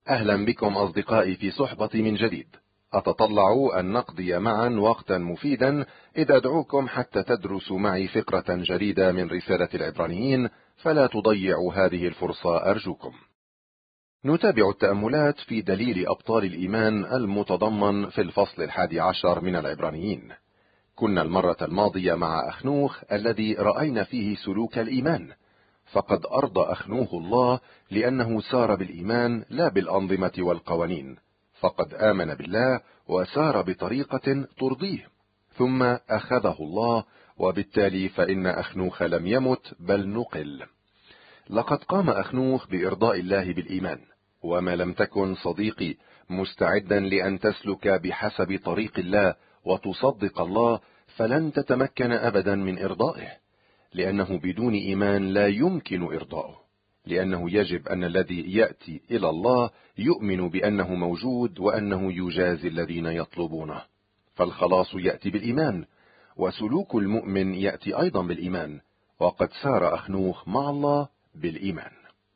أهلا بكم أصدقائي في صحبة من جديد. أتطلع أن نقضي معا وقتا مفيدا إذ أدعوكم حتى تدرسوا معي فقرة جديدة من رسالة العبرانيين، فلا تضيعوا هذه الفرصة أرجوكم. نتابع التأملات في دليل أبطال الإيمان المتضمن في الفصل 11 من العبرانيين. كنا المرة الماضية مع أخنوخ الذي رأينا فيه سلوك الإيمان، فقد أرضى أخنوخ الله لأنه سار بالإيمان لا بالأنظمة والقوانين، فقد آمن بالله وسار بطريقة ترضيه، ثم أخذه الله، وبالتالي فإن أخنوخ لم يمت بل نقل. لقد قام أخنوخ بإرضاء الله بالإيمان، وما لم تكن صديقي مستعدا لأن تسلك بحسب طريق الله وتصدق الله فلن تتمكن أبدا من إرضائه، لأنه بدون إيمان لا يمكن إرضائه، لأنه يجب أن الذي يأتي إلى الله يؤمن بأنه موجود وأنه يجازي الذين يطلبونه. فالخلاص يأتي بالإيمان، وسلوك المؤمن يأتي أيضا بالإيمان، وقد سار أخنوخ مع الله بالإيمان.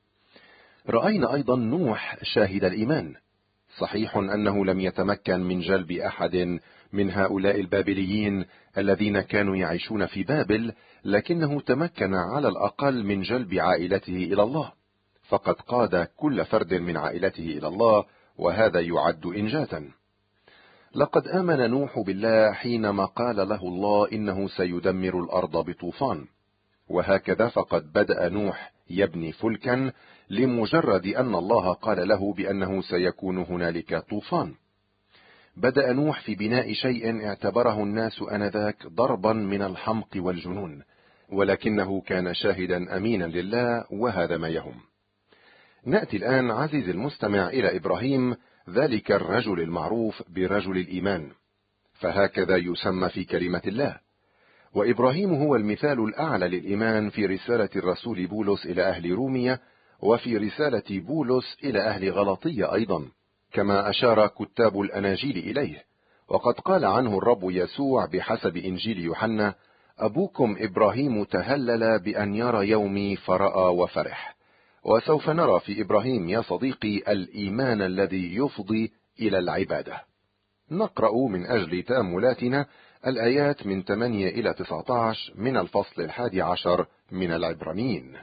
رأينا أيضا نوح شاهد الإيمان. صحيح أنه لم يتمكن من جلب أحد من هؤلاء البابليين الذين كانوا يعيشون في بابل، لكنه تمكن على الأقل من جلب عائلته إلى الله، فقد قاد كل فرد من عائلته إلى الله، وهذا يعد إنجازا. لقد آمن نوح بالله حينما قال له الله إنه سيدمر الأرض بطوفان، وهكذا فقد بدأ نوح يبني فلكا لمجرد أن الله قال له بأنه سيكون هنالك طوفان. بدأ نوح في بناء شيء اعتبره الناس آنذاك ضربا من الحمق والجنون، ولكنه كان شاهدا أمينا لله، وهذا ما يهم. نأتي الآن عزيزي المستمع إلى إبراهيم، ذلك الرجل المعروف برجل الإيمان، فهكذا يسمى في كلمة الله. وإبراهيم هو المثال الأعلى للإيمان في رسالة الرسول بولس إلى أهل رومية، وفي رسالة بولس إلى أهل غلطية أيضا، كما أشار كتاب الأناجيل إليه. وقد قال عنه الرب يسوع بحسب إنجيل يوحنا: أبوكم إبراهيم تهلل بأن يرى يومي فرأى وفرح. وسوف نرى في إبراهيم يا صديقي الإيمان الذي يفضي إلى العبادة. نقرأ من أجل تأملاتنا الآيات من 8 إلى 19 من الفصل 11 من العبرانيين.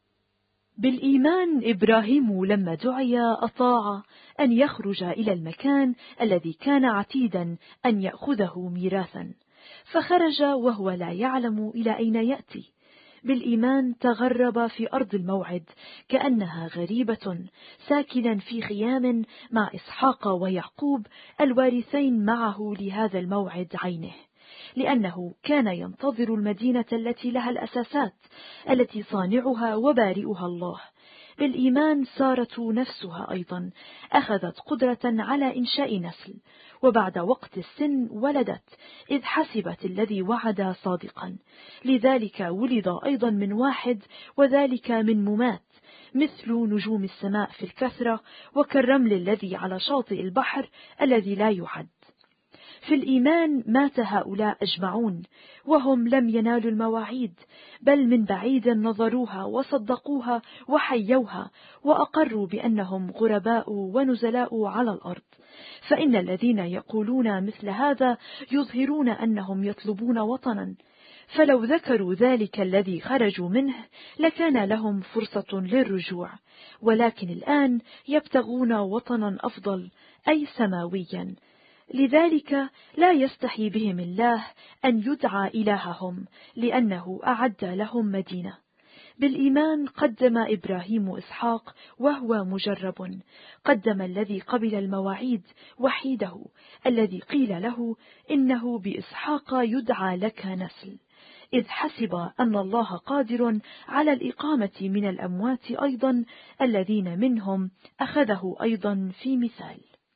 بالإيمان إبراهيم لما دعي أطاع أن يخرج إلى المكان الذي كان عتيدا أن يأخذه ميراثا، فخرج وهو لا يعلم إلى أين يأتي. بالإيمان تغرب في أرض الموعد كأنها غريبة، ساكنا في خيام مع إسحاق ويعقوب الوارثين معه لهذا الموعد عينه، لأنه كان ينتظر المدينة التي لها الأساسات، التي صانعها وبارئها الله. بالإيمان سارة نفسها أيضا أخذت قدرة على إنشاء نسل، وبعد وقت السن ولدت، إذ حسبت الذي وعد صادقا. لذلك ولد أيضا من واحد، وذلك من ممات، مثل نجوم السماء في الكثرة، وكالرمل الذي على شاطئ البحر الذي لا يعد. في الإيمان مات هؤلاء أجمعون، وهم لم ينالوا المواعيد، بل من بعيد نظروها وصدقوها وحيوها، وأقروا بأنهم غرباء ونزلاء على الأرض. فإن الذين يقولون مثل هذا يظهرون أنهم يطلبون وطنا، فلو ذكروا ذلك الذي خرجوا منه لكان لهم فرصة للرجوع، ولكن الآن يبتغون وطنا أفضل، أي سماويا. لذلك لا يستحي بهم الله أن يدعى إلههم، لأنه أعد لهم مدينة. بالإيمان قدم إبراهيم إسحاق وهو مجرب، قدم الذي قبل المواعيد وحيده، الذي قيل له إنه بإسحاق يدعى لك نسل، إذ حسب أن الله قادر على الإقامة من الأموات أيضا، الذين منهم أخذه أيضا في مثال.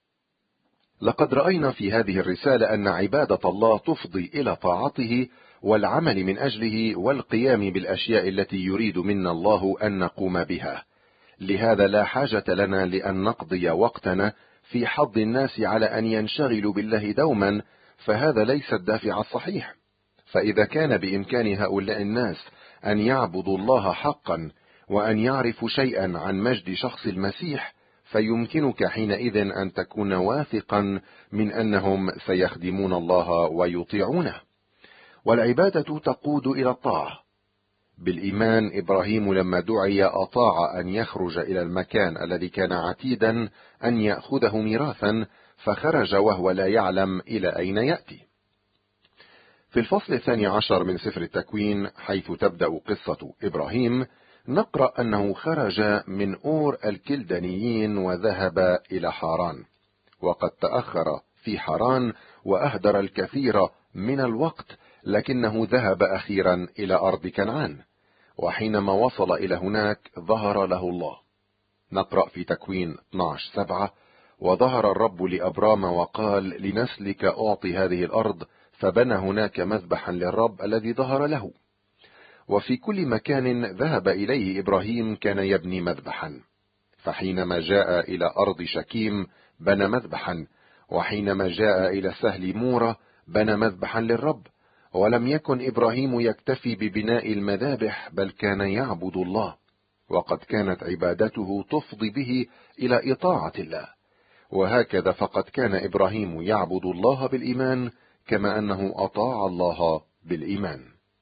لقد رأينا في هذه الرسالة أن عبادة الله تفضي إلى طاعته والعمل من أجله والقيام بالأشياء التي يريد منا الله أن نقوم بها. لهذا لا حاجة لنا لأن نقضي وقتنا في حض الناس على أن ينشغلوا بالله دوما، فهذا ليس الدافع الصحيح. فإذا كان بإمكان هؤلاء الناس أن يعبدوا الله حقا وأن يعرفوا شيئا عن مجد شخص المسيح، فيمكنك حينئذ أن تكون واثقا من أنهم سيخدمون الله ويطيعونه. والعبادة تقود إلى الطاعة. بالإيمان إبراهيم لما دعي أطاع أن يخرج إلى المكان الذي كان عتيدا أن يأخذه ميراثا، فخرج وهو لا يعلم إلى أين يأتي. في الفصل 12 من سفر التكوين، حيث تبدأ قصة إبراهيم، نقرأ أنه خرج من أور الكلدانيين وذهب إلى حاران، وقد تأخر في حاران وأهدر الكثير من الوقت، لكنه ذهب أخيرا إلى أرض كنعان. وحينما وصل إلى هناك ظهر له الله. نقرأ في تكوين 12:7: وظهر الرب لأبرام وقال لنسلك أعطي هذه الأرض، فبنى هناك مذبحا للرب الذي ظهر له. وفي كل مكان ذهب إليه إبراهيم كان يبني مذبحا، فحينما جاء إلى أرض شكيم بنى مذبحا، وحينما جاء إلى سهل مورة بنى مذبحا للرب. ولم يكن إبراهيم يكتفي ببناء المذابح، بل كان يعبد الله، وقد كانت عبادته تفضي به إلى إطاعة الله. وهكذا فقد كان إبراهيم يعبد الله بالإيمان، كما أنه أطاع الله بالإيمان.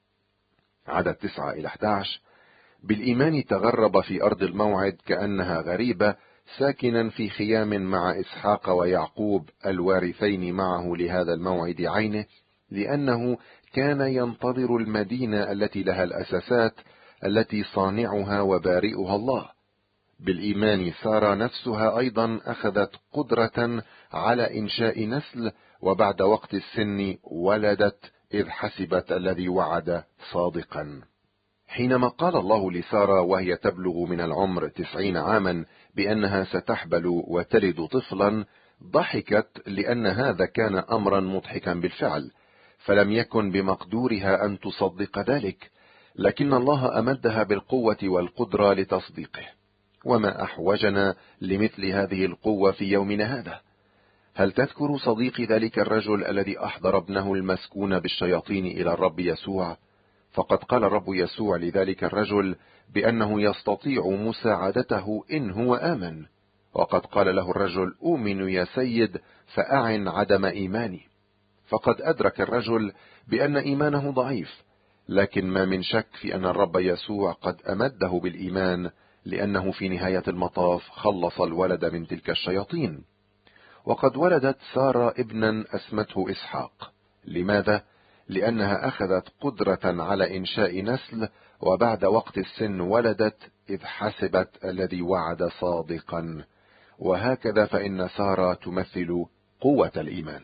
عدد 9-11: بالإيمان تغرب في أرض الموعد كأنها غريبة، ساكنا في خيام مع إسحاق ويعقوب الوارثين معه لهذا الموعد عينه، لأنه كان ينتظر المدينة التي لها الأساسات، التي صانعها وبارئها الله. بالإيمان سارة نفسها أيضا أخذت قدرة على إنشاء نسل، وبعد وقت السن ولدت، إذ حسبت الذي وعد صادقا. حينما قال الله لسارة وهي تبلغ من العمر 90 عاما بأنها ستحبل وتلد طفلا، ضحكت، لأن هذا كان أمرا مضحكا بالفعل، فلم يكن بمقدورها أن تصدق ذلك، لكن الله أمدها بالقوة والقدرة لتصديقه. وما أحوجنا لمثل هذه القوة في يومنا هذا؟ هل تذكر صديقي ذلك الرجل الذي أحضر ابنه المسكون بالشياطين إلى الرب يسوع؟ فقد قال الرب يسوع لذلك الرجل بأنه يستطيع مساعدته إن هو آمن. وقد قال له الرجل: أؤمن يا سيد، فأعن عدم إيماني. فقد أدرك الرجل بأن إيمانه ضعيف، لكن ما من شك في أن الرب يسوع قد أمده بالإيمان، لأنه في نهاية المطاف خلص الولد من تلك الشياطين. وقد ولدت سارة ابنا أسمته إسحاق. لماذا؟ لأنها أخذت قدرة على إنشاء نسل، وبعد وقت السن ولدت، إذ حسبت الذي وعد صادقا. وهكذا فإن سارة تمثل قوة الإيمان.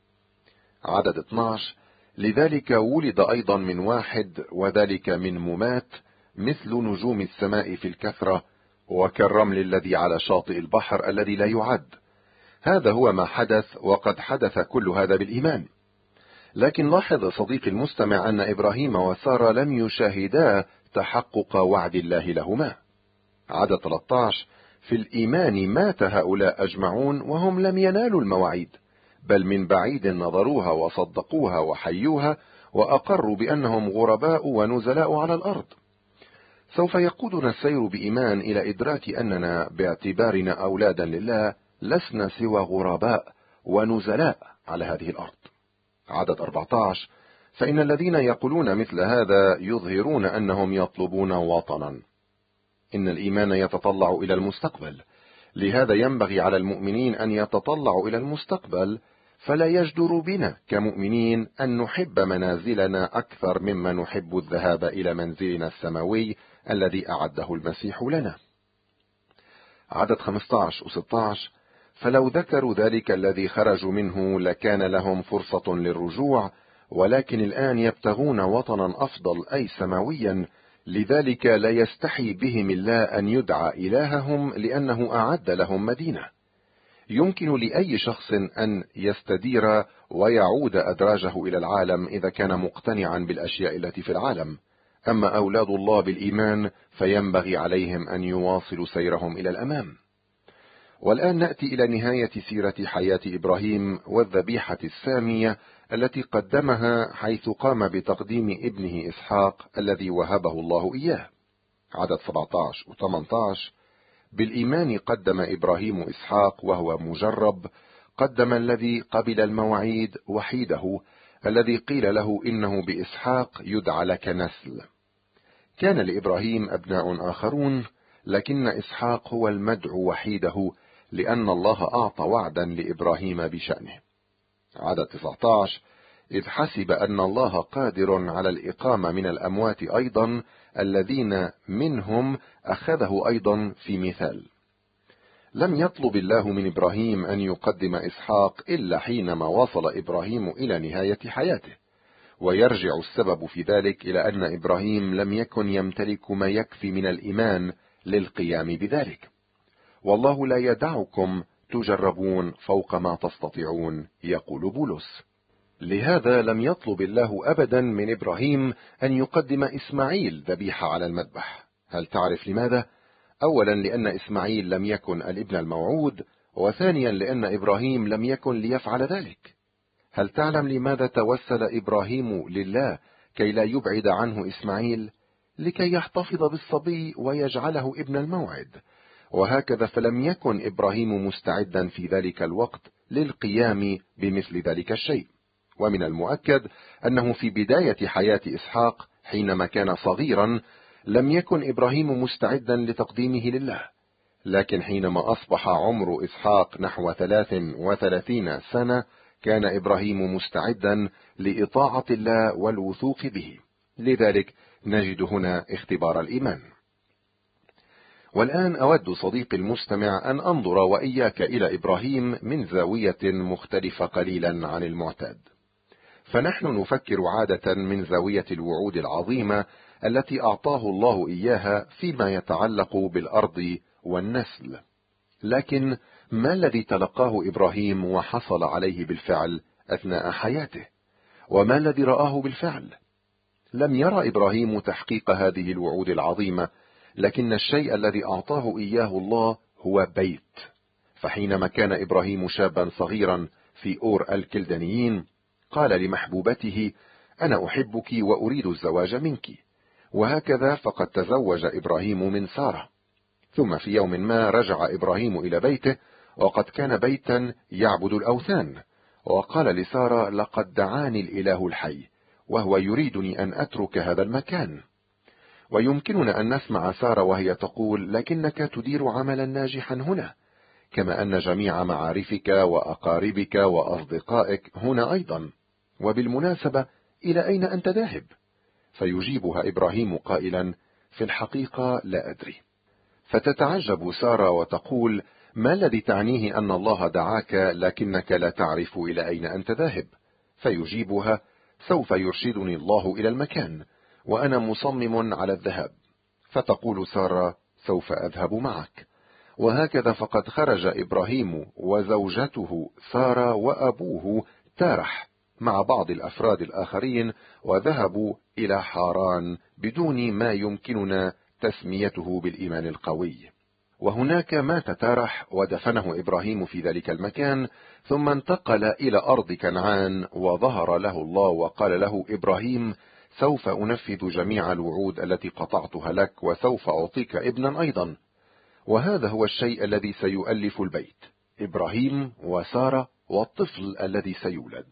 عدد 12: لذلك ولد أيضا من واحد، وذلك من ممات، مثل نجوم السماء في الكثرة، وكالرمل الذي على شاطئ البحر الذي لا يعد. هذا هو ما حدث، وقد حدث كل هذا بالإيمان. لكن لاحظ صديقي المستمع أن إبراهيم وسارة لم يشاهدا تحقق وعد الله لهما. عدد 13: في الإيمان مات هؤلاء أجمعون وهم لم ينالوا المواعيد، بل من بعيد نظروها وصدقوها وحيوها، وأقروا بأنهم غرباء ونزلاء على الأرض. سوف يقودنا السير بإيمان إلى إدراك أننا باعتبارنا أولادا لله لسنا سوى غرباء ونزلاء على هذه الأرض. عدد 14: فإن الذين يقولون مثل هذا يظهرون أنهم يطلبون وطنا. إن الإيمان يتطلع إلى المستقبل، لهذا ينبغي على المؤمنين أن يتطلعوا إلى المستقبل، فلا يجدر بنا كمؤمنين أن نحب منازلنا أكثر مما نحب الذهاب إلى منزلنا السماوي الذي أعده المسيح لنا. عدد 15 و16: فلو ذكروا ذلك الذي خرجوا منه لكان لهم فرصة للرجوع، ولكن الآن يبتغون وطنا أفضل أي سماويا، لذلك لا يستحي بهم الله أن يدعى إلههم، لأنه أعد لهم مدينة. يمكن لأي شخص أن يستدير ويعود أدراجه إلى العالم إذا كان مقتنعا بالأشياء التي في العالم، أما أولاد الله بالإيمان فينبغي عليهم أن يواصلوا سيرهم إلى الأمام. والآن نأتي إلى نهاية سيرة حياة إبراهيم والذبيحة السامية التي قدمها حيث قام بتقديم ابنه إسحاق الذي وهبه الله إياه. عدد 17 و18: بالإيمان قدم إبراهيم إسحاق وهو مجرب، قدم الذي قبل المواعيد وحيده الذي قيل له إنه بإسحاق يدعى لك نسل. كان لإبراهيم أبناء آخرون، لكن إسحاق هو المدعو وحيده، لأن الله أعطى وعدا لإبراهيم بشأنه. عدد 19: إذ حسب أن الله قادر على الإقامة من الأموات أيضا الذين منهم أخذه أيضا في مثال. لم يطلب الله من إبراهيم أن يقدم إسحاق إلا حينما وصل إبراهيم إلى نهاية حياته، ويرجع السبب في ذلك إلى أن إبراهيم لم يكن يمتلك ما يكفي من الإيمان للقيام بذلك. والله لا يدعكم تجربون فوق ما تستطيعون، يقول بولس. لهذا لم يطلب الله أبدا من إبراهيم أن يقدم إسماعيل ذبيحة على المذبح. هل تعرف لماذا؟ أولا لأن إسماعيل لم يكن الابن الموعود، وثانيا لأن إبراهيم لم يكن ليفعل ذلك. هل تعلم لماذا توسل إبراهيم لله كي لا يبعد عنه إسماعيل؟ لكي يحتفظ بالصبي ويجعله ابن الموعد. وهكذا فلم يكن إبراهيم مستعدا في ذلك الوقت للقيام بمثل ذلك الشيء. ومن المؤكد أنه في بداية حياة إسحاق حينما كان صغيرا لم يكن إبراهيم مستعدا لتقديمه لله، لكن حينما أصبح عمر إسحاق نحو 33 سنة كان إبراهيم مستعدا لإطاعة الله والوثوق به. لذلك نجد هنا اختبار الإيمان. والآن أود صديقي المستمع أن أنظر وإياك إلى إبراهيم من زاوية مختلفة قليلا عن المعتاد. فنحن نفكر عادة من زاوية الوعود العظيمة التي أعطاه الله إياها فيما يتعلق بالأرض والنسل. لكن ما الذي تلقاه إبراهيم وحصل عليه بالفعل أثناء حياته؟ وما الذي رآه بالفعل؟ لم يرى إبراهيم تحقيق هذه الوعود العظيمة، لكن الشيء الذي أعطاه إياه الله هو بيت. فحينما كان إبراهيم شابا صغيرا في أور الكلدانيين قال لمحبوبته: أنا أحبك وأريد الزواج منك. وهكذا فقد تزوج إبراهيم من سارة. ثم في يوم ما رجع إبراهيم إلى بيته، وقد كان بيتا يعبد الأوثان، وقال لسارة: لقد دعاني الإله الحي وهو يريدني أن أترك هذا المكان. ويمكننا أن نسمع سارة وهي تقول: لكنك تدير عملا ناجحا هنا، كما أن جميع معارفك وأقاربك وأصدقائك هنا أيضا، وبالمناسبة إلى أين أنت ذاهب؟ فيجيبها إبراهيم قائلا: في الحقيقة لا أدري. فتتعجب سارة وتقول: ما الذي تعنيه أن الله دعاك لكنك لا تعرف إلى أين أنت ذاهب؟ فيجيبها: سوف يرشدني الله إلى المكان، وأنا مصمم على الذهاب. فتقول سارة: سوف أذهب معك. وهكذا فقد خرج إبراهيم وزوجته سارة وأبوه تارح مع بعض الأفراد الآخرين، وذهبوا إلى حاران بدون ما يمكننا تسميته بالإيمان القوي. وهناك مات تارح ودفنه إبراهيم في ذلك المكان، ثم انتقل إلى أرض كنعان، وظهر له الله وقال له: إبراهيم، سوف أنفذ جميع الوعود التي قطعتها لك، وسوف أعطيك ابنا أيضا. وهذا هو الشيء الذي سيؤلف البيت: إبراهيم وسارة والطفل الذي سيولد.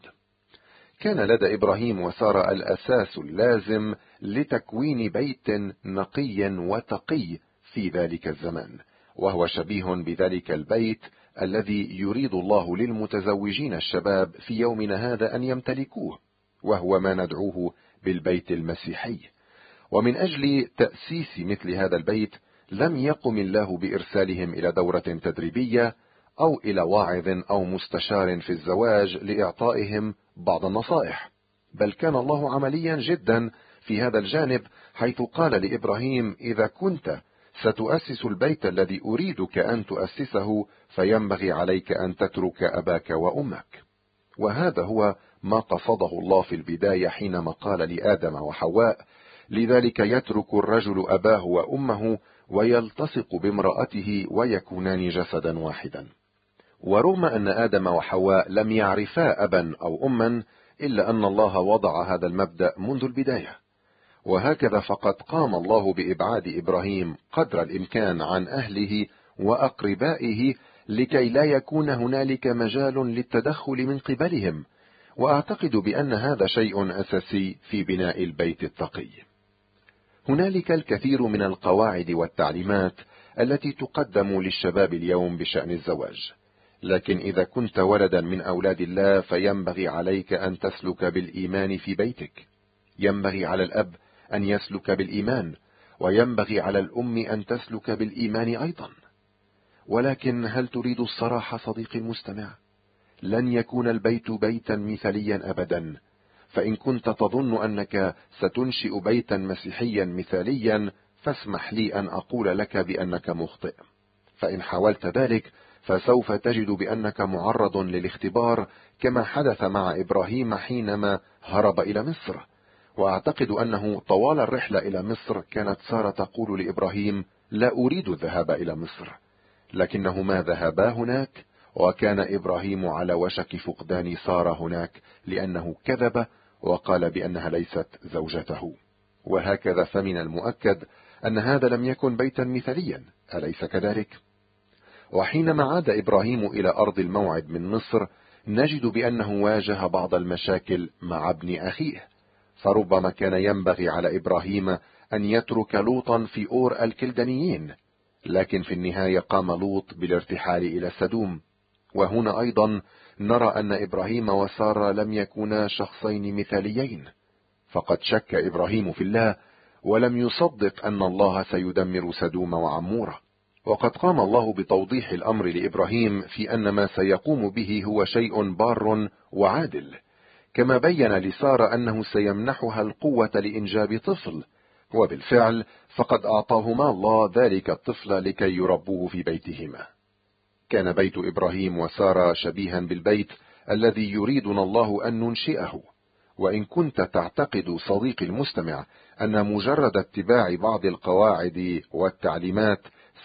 كان لدى إبراهيم وسارة الأساس اللازم لتكوين بيت نقي وتقي في ذلك الزمان، وهو شبيه بذلك البيت الذي يريد الله للمتزوجين الشباب في يومنا هذا أن يمتلكوه، وهو ما ندعوه بالبيت المسيحي. ومن أجل تأسيس مثل هذا البيت لم يقم الله بإرسالهم إلى دورة تدريبية أو إلى واعظ أو مستشار في الزواج لإعطائهم بعض النصائح، بل كان الله عمليا جدا في هذا الجانب، حيث قال لإبراهيم: إذا كنت ستؤسس البيت الذي أريدك أن تؤسسه فينبغي عليك أن تترك أباك وأمك. وهذا هو ما قصده الله في البداية حينما قال لآدم وحواء: لذلك يترك الرجل أباه وأمه ويلتصق بامرأته ويكونان جسدا واحدا. ورغم أن آدم وحواء لم يعرفا أبا أو أما، إلا أن الله وضع هذا المبدأ منذ البداية. وهكذا فقد قام الله بإبعاد إبراهيم قدر الإمكان عن أهله وأقربائه لكي لا يكون هنالك مجال للتدخل من قبلهم، وأعتقد بأن هذا شيء أساسي في بناء البيت التقي. هنالك الكثير من القواعد والتعليمات التي تقدم للشباب اليوم بشأن الزواج، لكن إذا كنت ولدا من أولاد الله فينبغي عليك أن تسلك بالإيمان في بيتك. ينبغي على الأب أن يسلك بالإيمان، وينبغي على الأم أن تسلك بالإيمان أيضا. ولكن هل تريد الصراحة صديقي المستمع؟ لن يكون البيت بيتا مثاليا أبدا، فإن كنت تظن أنك ستنشئ بيتا مسيحيا مثاليا فاسمح لي أن أقول لك بأنك مخطئ. فإن حاولت ذلك فسوف تجد بأنك معرض للاختبار، كما حدث مع إبراهيم حينما هرب إلى مصر. وأعتقد أنه طوال الرحلة إلى مصر كانت سارة تقول لإبراهيم: لا أريد الذهاب إلى مصر، لكنهما ذهبا هناك، وكان إبراهيم على وشك فقدان سارة هناك لأنه كذب وقال بأنها ليست زوجته. وهكذا فمن المؤكد أن هذا لم يكن بيتا مثاليا، أليس كذلك؟ وحينما عاد إبراهيم إلى أرض الموعد من مصر نجد بأنه واجه بعض المشاكل مع ابن أخيه، فربما كان ينبغي على إبراهيم أن يترك لوطا في أور الكلدانيين، لكن في النهاية قام لوط بالارتحال إلى سدوم. وهنا أيضا نرى أن إبراهيم وسارة لم يكونا شخصين مثاليين، فقد شك إبراهيم في الله ولم يصدق أن الله سيدمر سدوم وعمورة. وقد قام الله بتوضيح الأمر لإبراهيم في أن ما سيقوم به هو شيء بار وعادل، كما بين لسارة أنه سيمنحها القوة لإنجاب طفل، وبالفعل فقد أعطاهما الله ذلك الطفل لكي يربوه في بيتهما. كان بيت إبراهيم وسارة شبيها بالبيت الذي يريدنا الله أن ننشئه. وإن كنت تعتقد صديقي المستمع أن مجرد اتباع بعض القواعد والتعليمات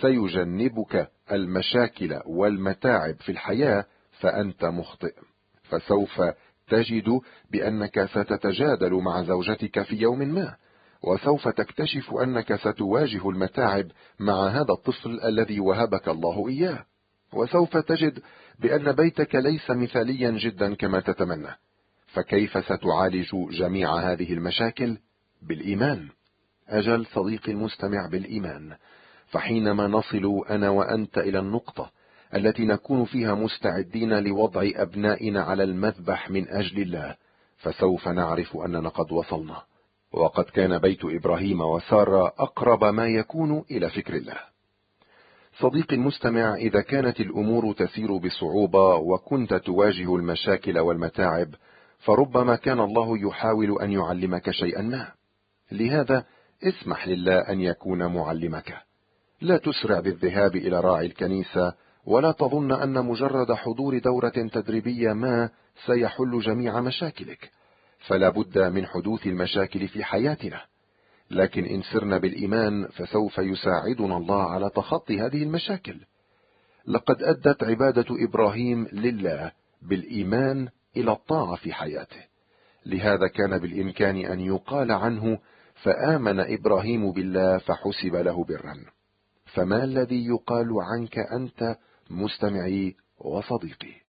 سيجنبك المشاكل والمتاعب في الحياة فأنت مخطئ، فسوف تجد بأنك ستتجادل مع زوجتك في يوم ما، وسوف تكتشف أنك ستواجه المتاعب مع هذا الطفل الذي وهبك الله إياه، وسوف تجد بأن بيتك ليس مثاليا جدا كما تتمنى. فكيف ستعالج جميع هذه المشاكل؟ بالإيمان. أجل صديقي المستمع، بالإيمان. فحينما نصل أنا وأنت إلى النقطة التي نكون فيها مستعدين لوضع أبنائنا على المذبح من أجل الله، فسوف نعرف أننا قد وصلنا، وقد كان بيت إبراهيم وسارة أقرب ما يكون إلى فكر الله. صديقي المستمع، إذا كانت الأمور تسير بصعوبة وكنت تواجه المشاكل والمتاعب، فربما كان الله يحاول أن يعلمك شيئا ما. لهذا اسمح لله أن يكون معلمك. لا تسرع بالذهاب إلى راعي الكنيسة، ولا تظن أن مجرد حضور دورة تدريبية ما سيحل جميع مشاكلك، فلا بد من حدوث المشاكل في حياتنا، لكن إن سرنا بالإيمان فسوف يساعدنا الله على تخطي هذه المشاكل. لقد أدت عبادة إبراهيم لله بالإيمان إلى الطاعة في حياته، لهذا كان بالإمكان أن يقال عنه: فآمن إبراهيم بالله فحسب له برا. فما الذي يقال عنك أنت مستمعي وصديقي؟